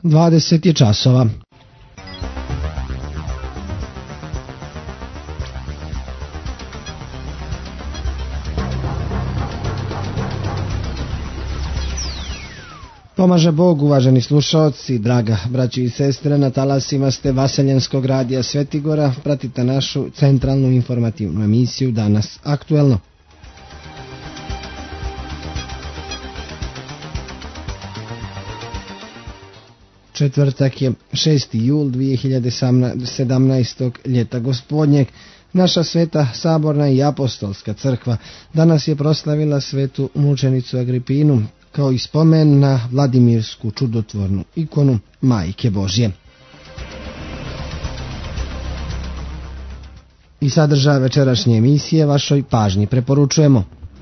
20 je časova. Pomaže Bog, uvaženi slušaoci, draga braći i sestre, na talasima ste Vaseljenskog radija Svetigora, pratite našu centralnu informativnu emisiju Danas aktuelno. Četvrtak je 6. jul 2017. ljeta gospodnjeg. Naša sveta saborna i apostolska crkva danas je proslavila svetu mučenicu Agripinu, kao i spomen na Vladimirsku čudotvornu ikonu Majke Božje. I sadržaj večerašnje emisije vašoj pažnji preporučujemo.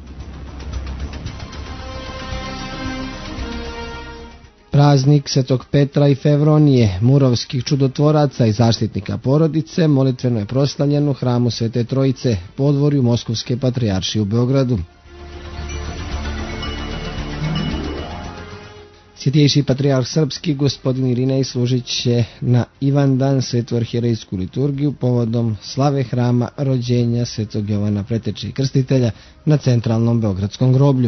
Praznik Svetog Petra i Fevronije, murovskih čudotvoraca i zaštitnika porodice, molitveno je proslavljen u hramu Svete Trojice, podvorju Moskovske patrijaršije u Beogradu. Svjetejši patrijarh srpski gospodin Irinej služit će na Ivandan svetu arhijerejsku liturgiju povodom slave hrama rođenja Svetog Jovana Preteče i Krstitelja na centralnom beogradskom groblju.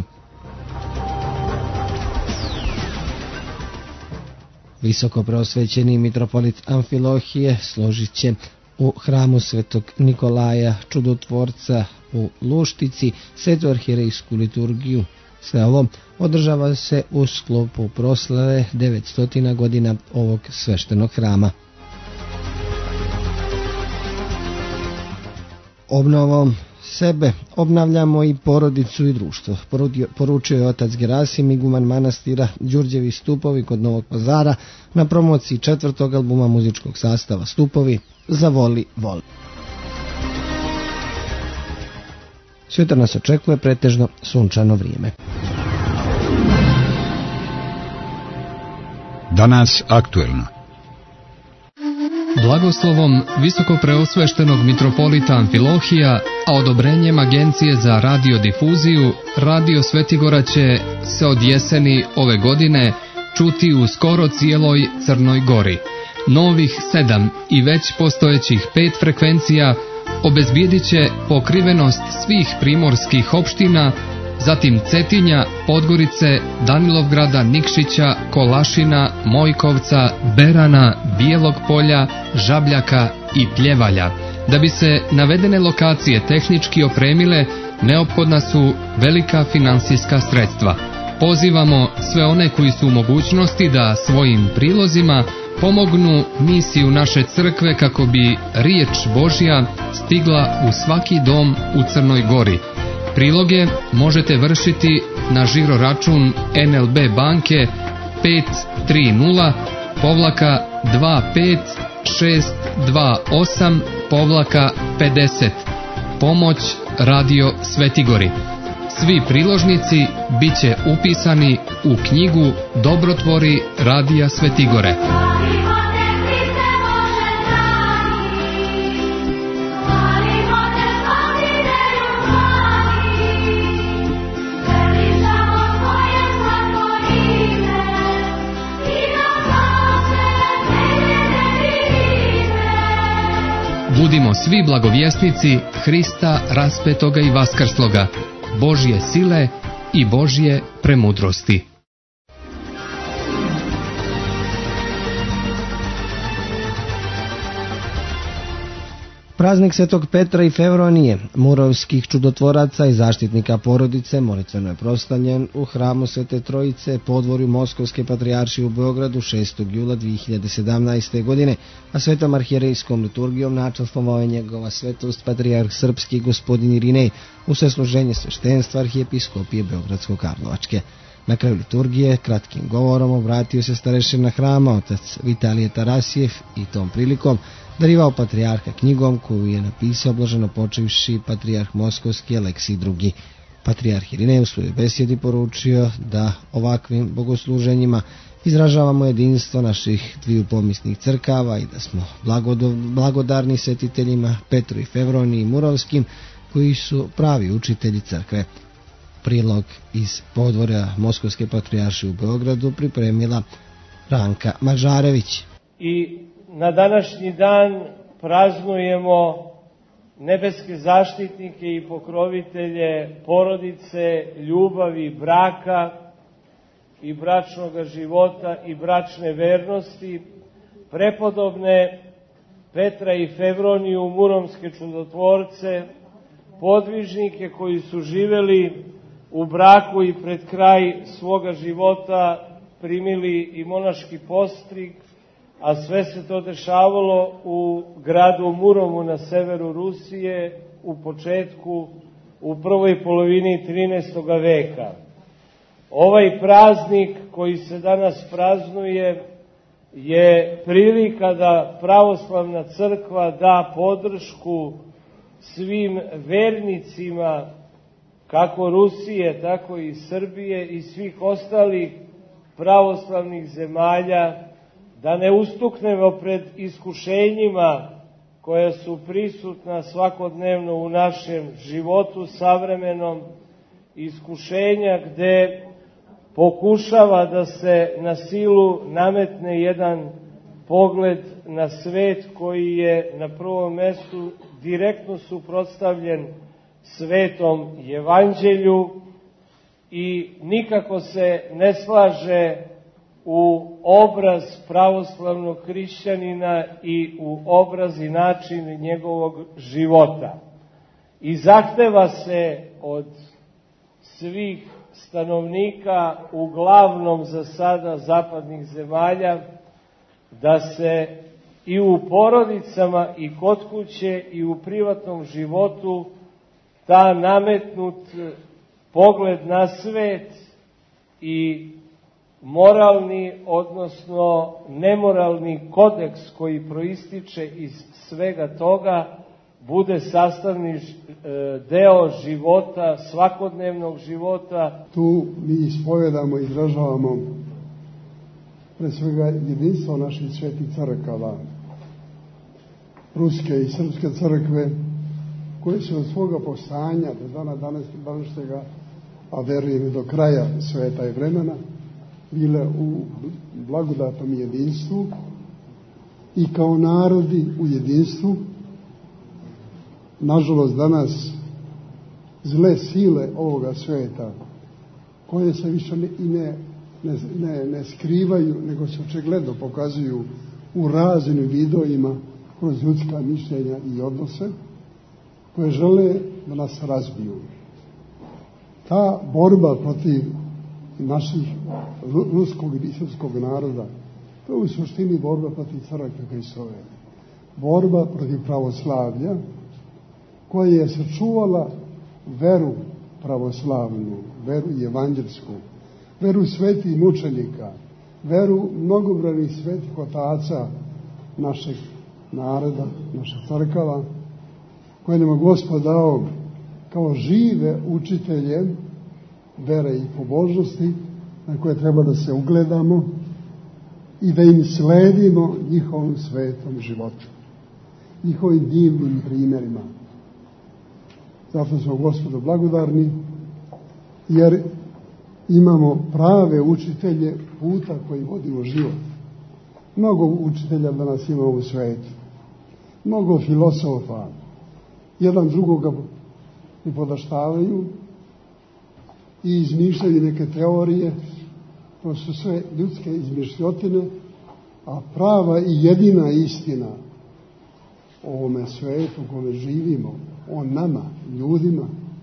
Visoko preosvećeni mitropolit Amfilohije složit će u hramu Svetog Nikolaja čudotvorca u Luštici svetu arhijerejsku liturgiju. Sve ovo održava se u sklopu proslave 900 godina ovog sveštenog hrama. Obnovom sebe obnavljamo i porodicu i društvo, poručio je otac Gerasim, iguman manastira Đurđevi Stupovi kod Novog Pazara na promociji 4. albuma muzičkog sastava Stupovi Zavoli voli. Sutra nas očekuje pretežno sunčano vrijeme. Danas aktuelno. Blagoslovom visokopreosveštenog mitropolita Amfilohija, a odobrenjem Agencije za radiodifuziju, Radio Svetigora će se od jeseni ove godine čuti u skoro cijeloj Crnoj Gori. Novih 7 i već postojećih 5 frekvencija obezbijedit će pokrivenost svih primorskih opština, zatim Cetinja, Podgorice, Danilovgrada, Nikšića, Kolašina, Mojkovca, Berana, Bijelog Polja, Žabljaka i Pljevalja. Da bi se navedene lokacije tehnički opremile, neophodna su velika finansijska sredstva. Pozivamo sve one koji su u mogućnosti da svojim prilozima pomognu misiju naše crkve kako bi riječ Božja stigla u svaki dom u Crnoj Gori. Priloge možete vršiti na žiro račun NLB banke 530-25628-50. Pomoć Radio Svetigori. Svi priložnici bit će upisani u knjigu Dobrotvori Radija Svetigore. Budimo svi blagovjesnici Hrista raspetoga i vaskrsloga, Božje sile i Božje premudrosti. Praznik Svetog Petra i Fevronije, murovskih čudotvoraca i zaštitnika porodice, molitveno je proslavljen u hramu Svete Trojice, podvorju Moskovske patrijaršije u Beogradu 6. jula 2017. godine, a svetom arhijerejskom liturgijom načastvovao je njegova svetost patrijarh srpski gospodin Irinej u svesluženje sveštenstva arhijepiskopije Beogradsko-Karlovačke. Na kraju liturgije kratkim govorom obratio se starešina hrama otac Vitalije Tarasijev i tom prilikom darivao patrijarha knjigom koju je napisao blaženopočivši patrijarh Moskovski Aleksij II. Patrijarh Irinej u svojoj besjedi poručio da ovakvim bogosluženjima izražavamo jedinstvo naših dviju pomisnih crkava i da smo blagodarni svetiteljima Petru i Fevroniji i Murovskim koji su pravi učitelji crkve. Prilog iz podvorja Moskovske patrijaršije u Beogradu pripremila Ranka Mažarević. I na današnji dan praznujemo nebeske zaštitnike i pokrovitelje porodice, ljubavi, braka i bračnog života i bračne vernosti, prepodobne Petra i Fevroniju, muromske čudotvorce, podvižnike koji su živeli u braku i pred kraj svoga života primili i monaški postrig, a sve se to dešavalo u gradu Muromu na severu Rusije u prvoj polovini 13. veka. Ovaj praznik koji se danas praznuje je prilika da pravoslavna crkva da podršku svim vernicima kako Rusije, tako i Srbije i svih ostalih pravoslavnih zemalja, da ne ustuknemo pred iskušenjima koja su prisutna svakodnevno u našem životu savremenom, iskušenja gde pokušava da se na silu nametne jedan pogled na svet koji je na prvom mestu direktno suprotstavljen svetom evanđelju i nikako se ne slaže u obraz pravoslavnog hrišćanina i u obraz i način njegovog života. I zahteva se od svih stanovnika, uglavnom za sada zapadnih zemalja, da se i u porodicama i kod kuće i u privatnom životu ta nametnut pogled na svet i moralni, odnosno nemoralni kodeks koji proističe iz svega toga bude sastavni deo života, svakodnevnog života. Tu mi ispovedamo i izražavamo pre svega jedinstvo naših svetih crkava, ruske i srpske crkve, koje su od svoga postanja do dana današnjega, a verujem i do kraja sveta i vremena, bile u blagodatnom jedinstvu i kao narodi u jedinstvu. Nažalost, danas zle sile ovoga sveta, koje se više ne skrivaju, nego se očigledno pokazuju u raznim vidovima kroz ljudska mišljenja i odnose, koje žele da nas razbiju. Ta borba protiv naših ruskog i srpskog naroda, to je u suštini borba protiv crkve Hristove. Borba protiv pravoslavlja, koja je sačuvala veru pravoslavnu, veru evanđelsku, veru svetih mučenika, veru mnogobrojnih svetih otaca našeg naroda, naših crkava, koje nam je Gospod dao kao žive učitelje vere i pobožnosti, na koje treba da se ugledamo i da im sledimo njihovom svetom životu, njihovim divnim primjerima. Zato smo Gospodu blagodarni, jer imamo prave učitelje puta koji vodi u život. Mnogo učitelja danas ima u svetu, mnogo filosofa, jedan drugoga upodaštavaju i izmišljaju neke teorije, to su sve ljudske izmišljotine, a prava i jedina istina o ovome svetu u kome živimo, o nama, ljudima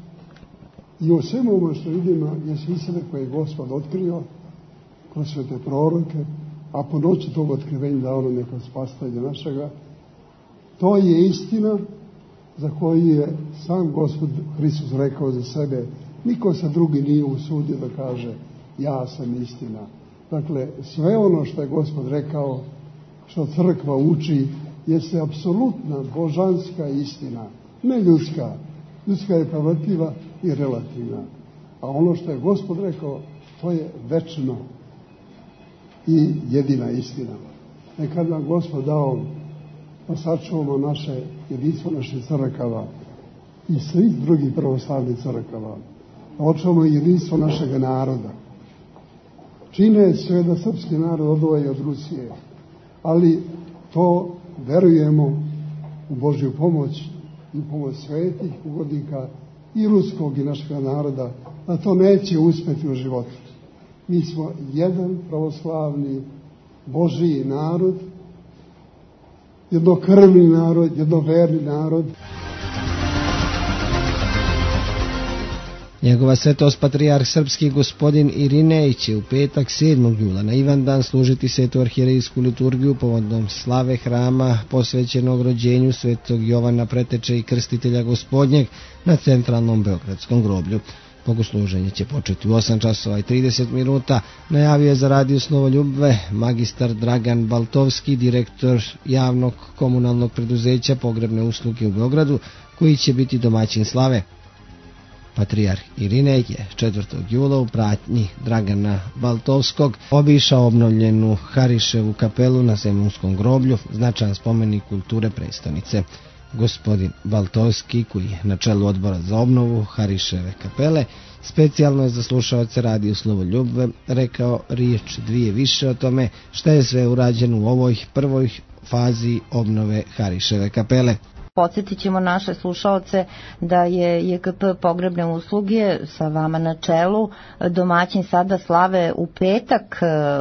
i o svemu ovo što vidimo je istine koje je Gospod otkrio kroz svete proroke, a po noći tog otkrivenja dao nam neko spasitelja našega. To je istina za koju je sam Gospod Hristos rekao za sebe. Niko se drugi nije usudio da kaže ja sam istina. Dakle, sve ono što je Gospod rekao, što crkva uči, jeste apsolutna božanska istina, ne ljudska. Ljudska je povrtljiva i relativna. A ono što je Gospod rekao, to je večno i jedina istina. Nekad nam Gospod dao da sačuvamo naše jedinstvo naših crkava i svih drugih pravoslavnih crkava. Da očuvamo jedinstvo našeg naroda. čine sve da srpski narod odvoji od Rusije. Ali to verujemo u Božju pomoć i u pomoć svetih ugodnika i ruskog i našeg naroda, da to neće uspjeti u životu. Mi smo jedan pravoslavni Božji narod, jednokrvni narod, jednoverni narod. Njegova svetost patrijarh srpski gospodin Irinej će u petak 7. jula na Ivandan služiti svetu arhijerejsku liturgiju povodom slave hrama posvećenog rođenju svetog Jovana Preteče i Krstitelja Gospodnjeg na centralnom beogradskom groblju. Bogosluženje će početi u 8 časova i 30 minuta, najavio je za radio Slovoljubve magistar Dragan Baltovski, direktor javnog komunalnog preduzeća Pogrebne usluge u Beogradu, koji će biti domaćin slave. Patrijarh Irinej je 4. jula u pratnji Dragana Baltovskog obišao obnovljenu Hariševu kapelu na Zemunskom groblju, značajan spomenik kulture prestonice. Gospodin Baltovski, koji je na čelu odbora za obnovu Hariševe kapele, specijalno je za slušaoce radio Slovoljubve rekao riječ dvije više o tome šta je sve urađeno u ovoj prvoj fazi obnove Hariševe kapele. Podsjetit ćemo naše slušaoce da je JKP Pogrebne usluge sa vama na čelu domaćin sada slave u petak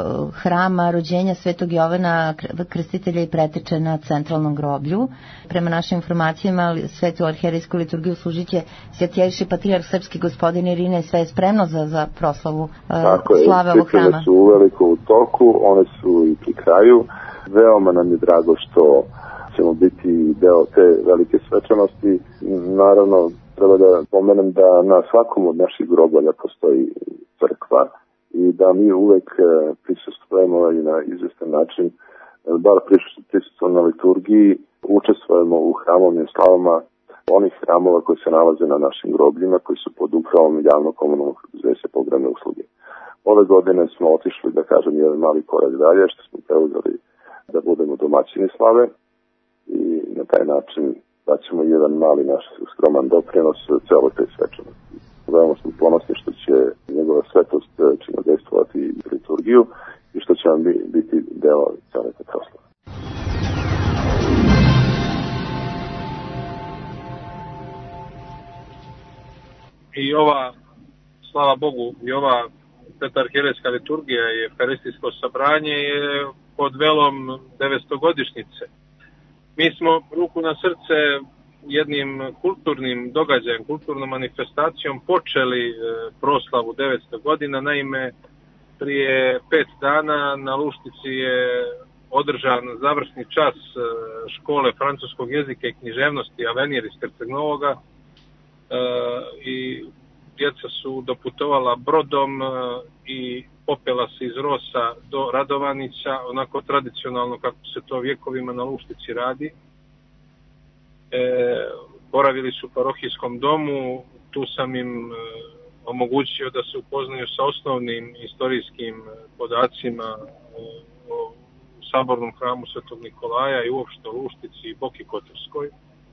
hrama rođenja svetog Jovana Krstitelja i Preteče na centralnom groblju. Prema našim informacijama svetu arhijerejsku liturgiju služit će svятейший patrijarh srpski gospodin Irinej. Sve je spremno za proslavu slave ovog hrama. Tako je, su uveliko u toku, one su i pri kraju. Veoma nam je drago što ćemo biti deo te velike svečanosti. Naravno, treba da pomenem da na svakom od naših grobalja postoji crkva i da mi uvek prisustvujemo i na izvestan način, bar prisustvujemo na liturgiji, učestvujemo u hramovnim slavama onih hramova koji se nalaze na našim grobljima, koji su pod upravom javnog komunalnog preduzeća Pogrebne usluge. Ove godine smo otišli, da kažem, jedan mali korak dalje, što smo preuzeli da budemo domaćini slave, i na taj način daćemo jedan mali naš skroman doprinos celoj toj svečanosti. Veoma smo ponosni što će njegova svetost činodejstvovati liturgiju i što će vam biti deo cele te proslave. I ova, slava Bogu, i ova sveta arhijerejska liturgija i evharistijsko sabranje je pod velom 900-godišnjice. Mi smo ruku na srce jednim kulturnim događajem, kulturnom manifestacijom počeli proslavu 900 godina. Naime, prije 5 dana na Luštici je održan završni čas škole francuskog jezika i književnosti Avenir iz Herceg Novoga i djeca su doputovala brodom i popela se iz Rosa do Radovanića, onako tradicionalno kako se to vjekovima na Luštici radi. Boravili su u parohijskom domu, tu sam im omogućio da se upoznaju sa osnovnim istorijskim podacima o sabornom hramu Svetog Nikolaja i uopšte o Luštici i Boki Kotorskoj.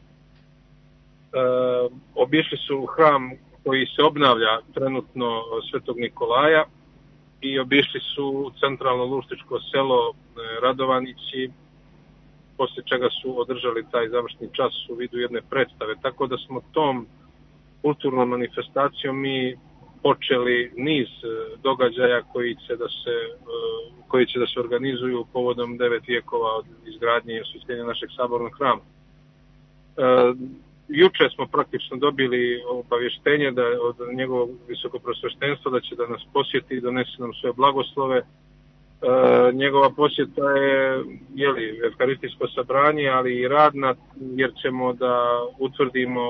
Obišli su hram koji se obnavlja trenutno Svetog Nikolaja i obišli su centralno luštičko selo Radovanići, poslije čega su održali taj završni čas u vidu jedne predstave. Tako da smo tom kulturnom manifestacijom mi počeli niz događaja koji će da se organizuju povodom 9 vijekova od izgradnje i osvjetljenja našeg sabornog hrama. Juče smo praktično dobili obavještenje da od njegovog visokoprosveštenstva da će da nas posjeti i donese nam svoje blagoslove. Njegova posjeta je evharistijsko sabranje, ali i radna, jer ćemo da utvrdimo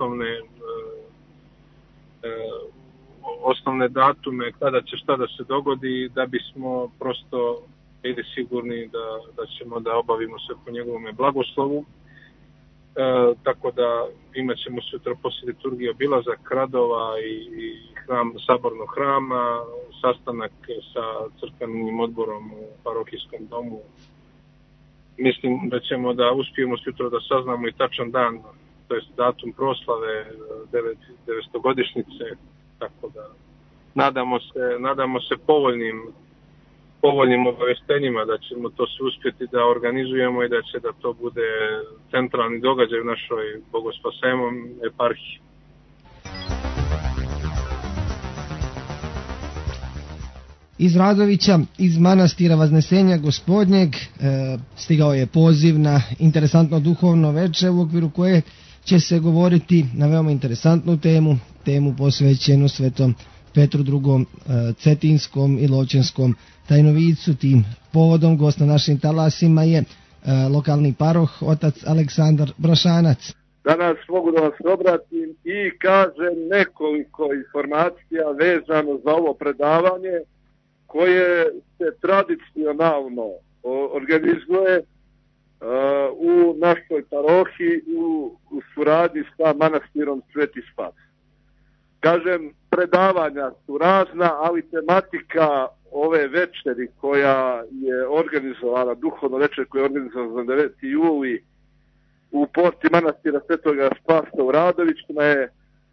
osnovne datume kada će šta da se dogodi, da bismo prosto bili sigurni da ćemo da obavimo sve po njegovome blagoslovu. Tako da imat ćemo sutra poslije liturgije obilazak radova i sabornog hrama, sastanak sa crkvenim odborom u parohijskom domu. Mislim da ćemo da uspijemo sutra da saznamo i tačan dan, to jest datum proslave 900-godišnjice, tako da nadamo se povoljnim povoljnim obaveštenjima da ćemo to se uspjeti da organizujemo i da to bude centralni događaj u našoj Bogospasemom eparhiji. Iz Radovića, iz manastira Vaznesenja Gospodnjeg, stigao je poziv na interesantno duhovno veče u okviru koje će se govoriti na veoma interesantnu temu posvećenu Svetom Petru II. Cetinskom i Lovćenskom tajnovicu. Tim povodom gost na našim talasima je lokalni paroh, otac Aleksandar Brašanac. Danas mogu da vas obratim i kažem nekoliko informacija vezano za ovo predavanje koje se tradicionalno organizuje u našoj parohiji u suradnji sa manastirom Sveti Spas. Kažem, predavanja su razna, ali tematika ove večeri koja je organizovala, duhovno večer koja je organizovala za 9. juli u porti manastira Svetoga Spasa u Radovićima je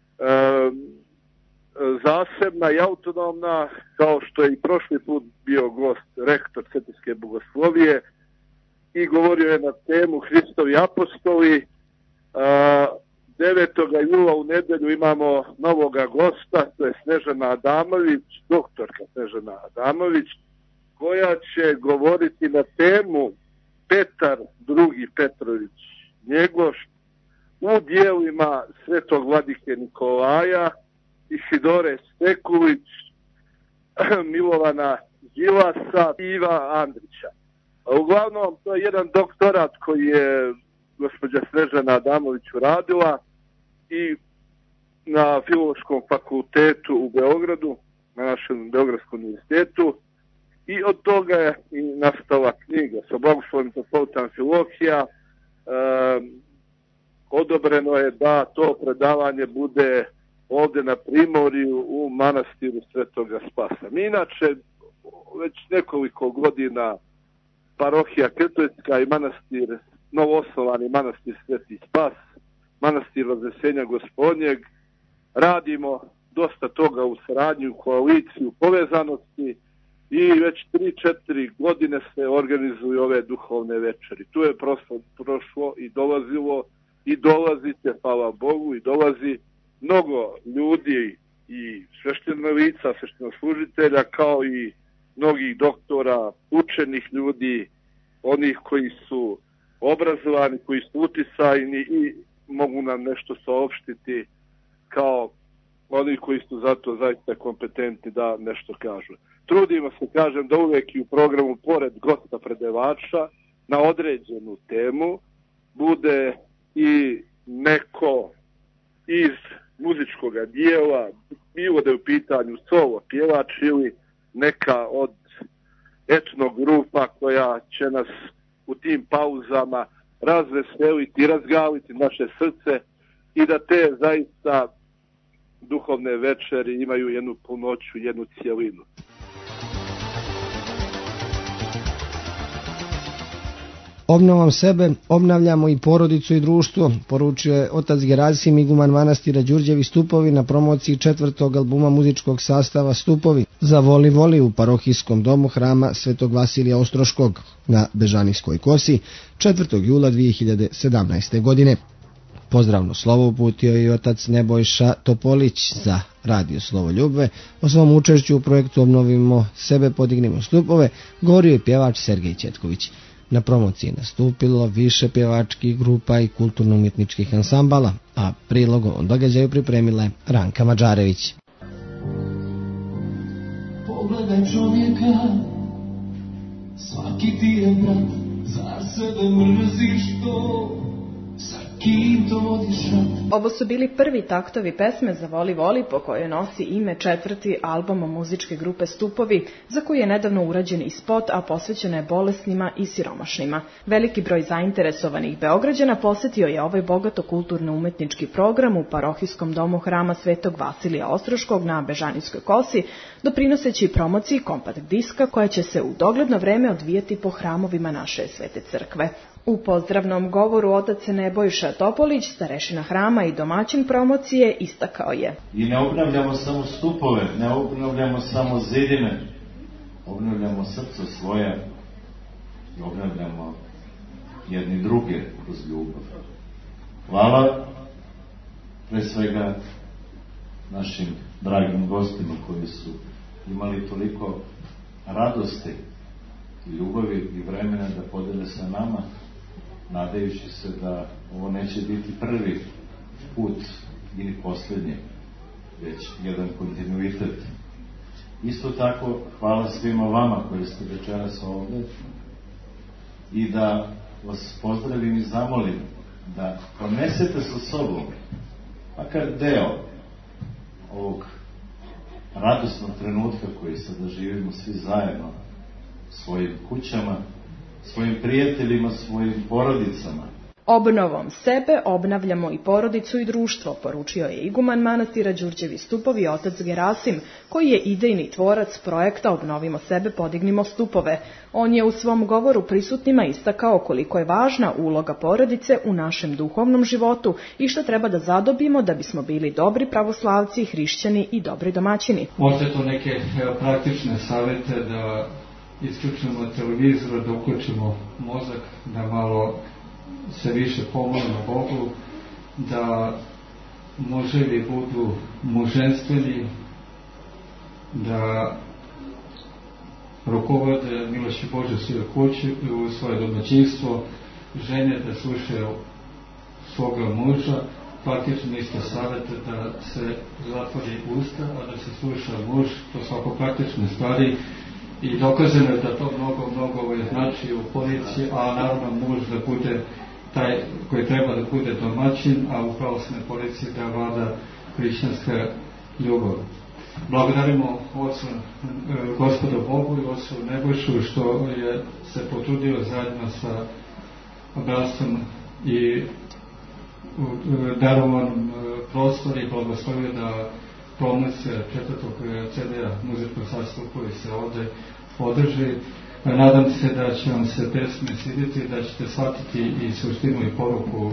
zasebna i autonomna, kao što je i prošli put bio gost rektor Cetinske bogoslovije i govorio je na temu Hristovi apostoli. 9. jula u nedelju imamo novoga gosta, to je Snežana Adamović, doktorka Snežana Adamović, koja će govoriti na temu Petar II. Petrović Njegoš u dijelima Svetog vladike Nikolaja, Isidore Stekulić, Milovana Đilasa i Iva Andrića. Uglavnom, to je jedan doktorat koji je gospođa Snežana Adamović uradila i na Filološkom fakultetu u Beogradu, na našem Beogradskom univerzitetu, i od toga je i nastala knjiga sa blagoslovom Metropolitan Filohija. Odobreno je da to predavanje bude ovdje na Primorju u manastiru Svetoga Spasa. Mi inače već nekoliko godina parohija Krtojska i manastir, novoosnovani manastir Sveti Spas, manastir Vaznesenja Gospodnjeg, radimo dosta toga u saradnji, u koaliciji, u povezanosti i već 3-4 godine se organizuju ove duhovne večeri. Tu je prošlo i dolazilo i dolazite, hvala Bogu, i dolazi mnogo ljudi i sveštenih lica, sveštenoslужitelja, kao i mnogih doktora, učenih ljudi, onih koji su obrazovani, koji su uticajni i mogu nam nešto saopštiti, kao oni koji su zato zaista kompetentni da nešto kažu. Trudimo se, kažem, da uvijek i u programu, pored gosta predavača, na određenu temu bude i neko iz muzičkog dijela, bilo da je u pitanju solo pjevač ili neka od etno grupa koja će nas u tim pauzama razveseliti i razgaliti naše srce i da te zaista duhovne večeri imaju jednu punoću, jednu cijelinu. Obnovom sebe obnavljamo i porodicu i društvo, poručio je otac Gerasim, iguman manastira Đurđevi Stupovi na promociji 4. albuma muzičkog sastava Stupovi za Voli Voli u parohijskom domu hrama Svetog Vasilija Ostroškog na Bežanijskoj kosi 4. jula 2017. godine. Pozdravno slovo uputio je i otac Nebojša Topolić za Radio Slovo Ljubve. O svom učešću u projektu Obnovimo sebe, podignimo stupove govorio je pjevač Sergej Četković. Na promociji nastupilo više pjevačkih grupa i kulturno-umjetničkih ansambala, a prilog ovom događaju pripremila je Ranka Mađarević. Pogledaj čovjeka, svaki ti je brat, zar sebe mrziš to? Ovo su bili prvi taktovi pesme za Voli Voli, po kojoj nosi ime 4. album muzičke grupe Stupovi, za koju je nedavno urađen i spot, a posvećena je bolesnima i siromašnima. Veliki broj zainteresovanih Beograđana posjetio je ovaj bogato kulturno-umetnički program u parohijskom domu hrama Svetog Vasilija Ostroškog na Bežanijskoj kosi, doprinoseći promociji kompakt diska koja će se u dogledno vreme odvijati po hramovima naše Svete crkve. U pozdravnom govoru otac Nebojša Topolić, starešina hrama i domaćin promocije, istakao je: I ne obnavljamo samo stupove, ne obnavljamo samo zidine, obnavljamo srce svoje i obnavljamo jedni druge kroz ljubav. Hvala pre svega našim dragim gostima koji su imali toliko radosti i ljubavi i vremena da podele sa nama, nadajući se da ovo neće biti prvi put ili posljednji, već jedan kontinuitet. Isto tako, hvala svima vama koji ste večeras ovde i da vas pozdravim i zamolim da ponesete sa sobom makar deo ovog radosnog trenutka koji sada živimo svi zajedno svojim kućama, svojim prijateljima, svojim porodicama. Obnovom sebe obnavljamo i porodicu i društvo, poručio je iguman manastira Đurđevi stupovi otac Gerasim, koji je idejni tvorac projekta Obnovimo sebe, podignimo stupove. On je u svom govoru prisutnima istakao koliko je važna uloga porodice u našem duhovnom životu i što treba da zadobimo da bismo bili dobri pravoslavci, hrišćani i dobri domaćini. Možete to neke praktične savete da isključimo televizor, da uključimo mozak, da malo se više pomolimo Bogu, da muževi budu muženstveni, da rukovode milošću Bože svoje kući, u svoje domaćinstvo, žene da slušaju svoga muža, praktično isto savjete da se zatvori usta, a da se sluša muž, to su oko praktične stvari. I dokazano je da to mnogo znači u policiji, a naravno muž da bude taj koji treba da bude domaćin, a u pravoslavnoj policiji da vlada hrišćanska ljubav. Благодаримо Отцу, Господу Богу и Отцу Nebojšu što je se potrudio zajedno sa bratstvom i darovanom prostor i blagoslovio da promocija četvrtog CD-a muzičkog sastupa se ovde održi. Nadam se da će vam se pesme svidjeti, da ćete shvatiti i suštinu i poruku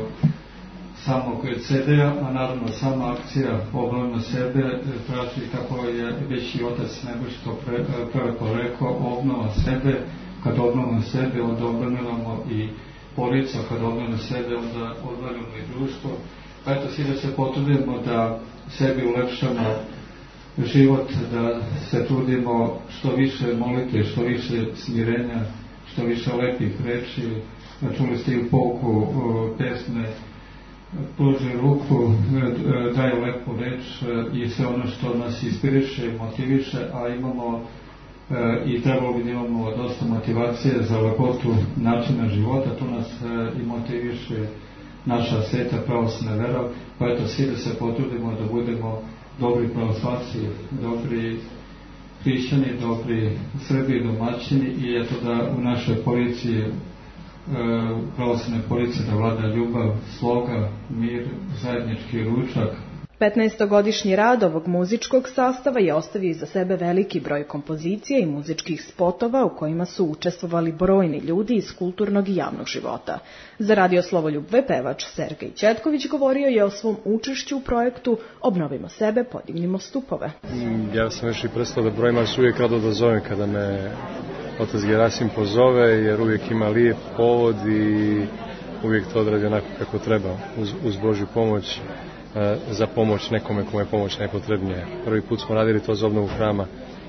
samog CD-a, a naravno sama akcija Obnovimo sebe traži, kako je već i otac Nebojš to prelepo rekao, obnova sebe. Kad obnovimo sebe, onda obnovimo i porodicu, kad obnovimo sebe, onda obnovimo i društvo. Pa eto, svi da se potrudimo da sebi ulepšamo život, da se trudimo što više molite, što više smirenja, što više lepih reči. Čuli ste i pouku pesme pruži ruku, daju lepu reč i sve ono što nas inspiriše, motiviše, a imamo i trebalo bi da imamo dosta motivacije za lepotu načina života, tu nas i motiviše naša sveta pravoslavna vera, pa eto svi da se potrudimo da budemo dobri pravoslavci, dobri hrišćani, dobri Srbi, domaćini i eto da u našoj policiji, pravoslavnoj policiji da vlada ljubav, sloga, mir, zajednički ručak. 15-godišnji rad ovog muzičkog sastava je ostavio iza sebe veliki broj kompozicija i muzičkih spotova u kojima su učestvovali brojni ljudi iz kulturnog i javnog života. Za Radio Slovoljub pevač Sergej Četković govorio je o svom učešću u projektu Obnovimo sebe, podignimo stupove. Ja sam još i prestao da brojim, ali se uvijek rado da zovem kada me otac Gerasim pozove, jer uvijek ima lijep povod i uvijek to odradi onako kako treba, uz Božju pomoć, za pomoć nekome kome je pomoć najpotrebnija. Prvi put smo radili to za obnovu hrama,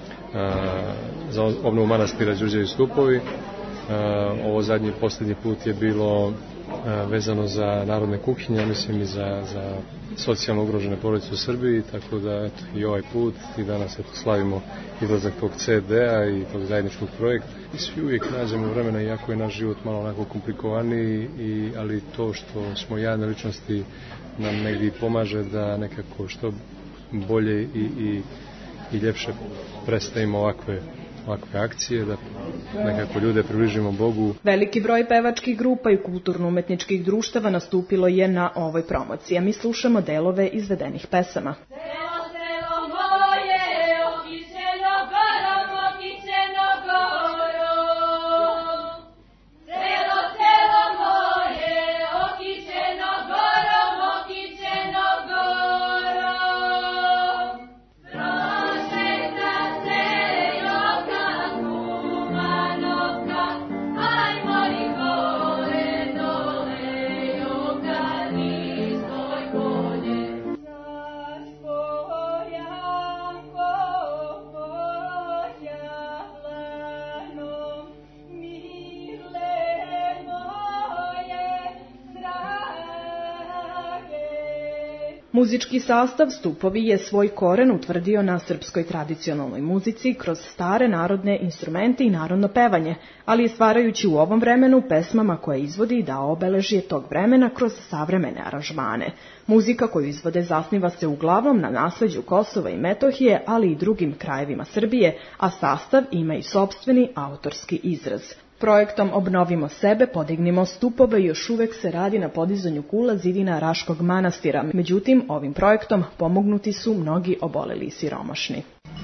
za obnovu manastira Đurđevi stupovi. Ovo zadnji, posljednji put je bilo vezano za narodne kuhinje, mislim i za socijalno ugrožene porodice u Srbiji, tako da eto, i ovaj put i danas eto, slavimo izlazak tog CD-a i tog zajedničkog projekta. I svi uvijek nađemo vremena, iako je naš život malo onako komplikovaniji, ali to što smo javne ličnosti nam negdje pomaže da nekako što bolje i ljepše predstavimo ovakve akcije, da nekako ljude približimo Bogu. Veliki broj pevačkih grupa i kulturno-umetničkih društava nastupilo je na ovoj promociji, a mi slušamo delove izvedenih pesama. Muzički sastav Stupovi je svoj koren utvrdio na srpskoj tradicionalnoj muzici kroz stare narodne instrumente i narodno pevanje, ali je stvarajući u ovom vremenu pesmama koje izvodi dao obeležje tog vremena kroz savremene aranžmane. Muzika koju izvode zasniva se uglavnom na nasleđu Kosova i Metohije, ali i drugim krajevima Srbije, a sastav ima i sopstveni autorski izraz. Projektom Obnovimo sebe, podignimo stupove, još uvek se radi na podizanju kula zidina Raškog manastira. Međutim, ovim projektom pomognuti su mnogi oboleli i siromašni.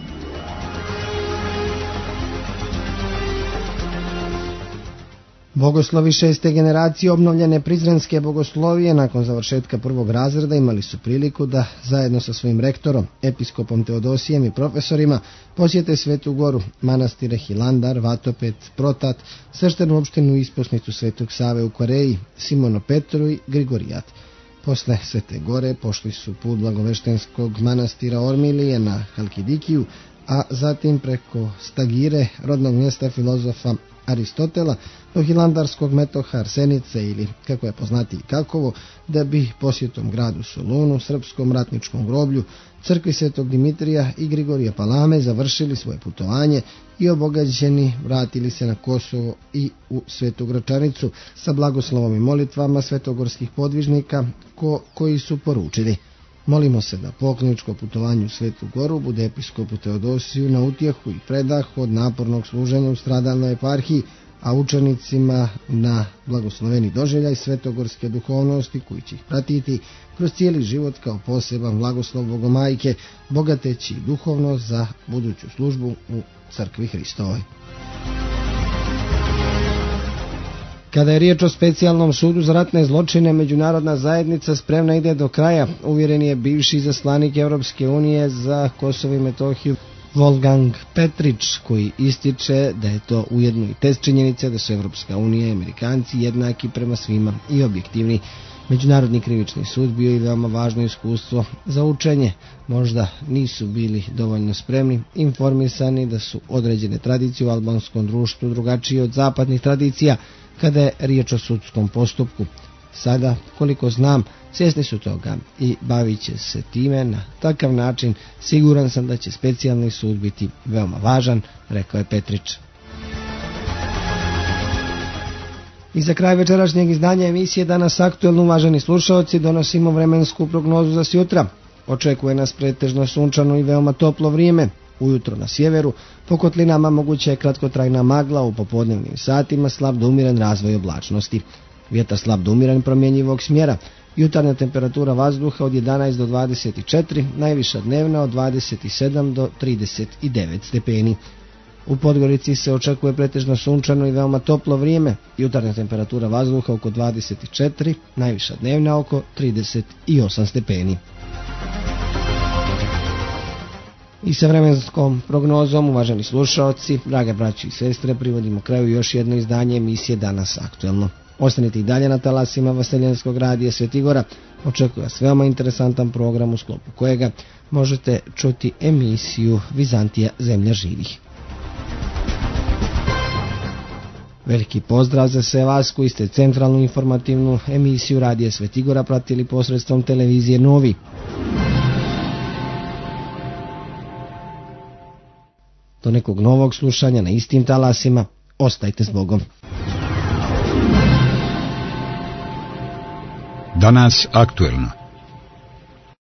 Bogoslovi 6. generacije obnovljene Prizrenske bogoslovije nakon završetka prvog razreda imali su priliku da zajedno sa svojim rektorom, episkopom Teodosijem i profesorima posjete Svetu Goru, manastire Hilandar, Vatopet, Protat, sveštenu opštinu i isposnicu Svetog Save u Koreji, Simono Petru i Grigorijat. Posle Svete Gore pošli su put blagoveštenskog manastira Ormilije na Halkidikiju, a zatim preko Stagire, rodnog mjesta filozofa Aristotela, do hilandarskog metoha Arsenice ili, kako je poznati Kakovo, da bi posjetom gradu Solunu, srpskom ratničkom groblju, crkvi Svetog Dimitrija i Grigorija Palame završili svoje putovanje i obogaćeni vratili se na Kosovo i u Svetu Gračanicu sa blagoslovom i molitvama svetogorskih podvižnika koji su poručili: molimo se da pokloničko putovanje u Svetu Goru bude episkopu Teodosiju na utjehu i predah od napornog služenja u stradalnoj eparhiji, a učenicima na blagosloveni doživljaj svetogorske duhovnosti koji će ih pratiti kroz cijeli život kao poseban blagoslov Bogomajke, bogateći duhovnost za buduću službu u crkvi Hristovoj. Kada je riječ o specijalnom sudu za ratne zločine, međunarodna zajednica spremna ide do kraja, uvjeren je bivši izaslanik Europske unije za Kosovo i Metohiju Wolfgang Petrić, koji ističe da je to ujedno i test činjenice da su Europska unija i Amerikanci jednaki prema svima i objektivni. Međunarodni krivični sud bio je veoma važno iskustvo za učenje. Možda nisu bili dovoljno spremni, informisani da su određene tradicije u albanskom društvu drugačije od zapadnih tradicija kada je riječ o sudskom postupku. Sada, koliko znam, svjesni su toga i bavit će se time na takav način. Siguran sam da će specijalni sud biti veoma važan, rekao je Petrić. I za kraj večerašnjeg izdanja emisije Danas aktuelno, uvaženi slušaoci, donosimo vremensku prognozu za sutra. Očekuje nas pretežno sunčano i veoma toplo vrijeme. Ujutro na sjeveru, po kotlinama moguća je kratkotrajna magla, u popodnevnim satima slab do umiren razvoj oblačnosti. Vjetar slab do umiren promjenjivog smjera. Jutarnja temperatura vazduha od 11 do 24, najviša dnevna od 27 do 39 stepeni. U Podgorici se očekuje pretežno sunčano i veoma toplo vrijeme. Jutarnja temperatura vazduha oko 24, najviša dnevna oko 38 stepeni. I sa vremenskom prognozom, uvaženi slušaoci, drage braći i sestre, privodimo kraju još jedno izdanje emisije Danas aktuelno. Ostanite i dalje na talasima Vaseljenskog radija Svetigora. Očekuje vas veoma interesantan program u sklopu kojega možete čuti emisiju Vizantija, zemlja živih. Veliki pozdrav za sve vas koji ste centralnu informativnu emisiju Radija Svetigora pratili posredstvom televizije Novi. Do nekog novog slušanja na istim talasima, ostajte s Bogom. Danas aktuelno.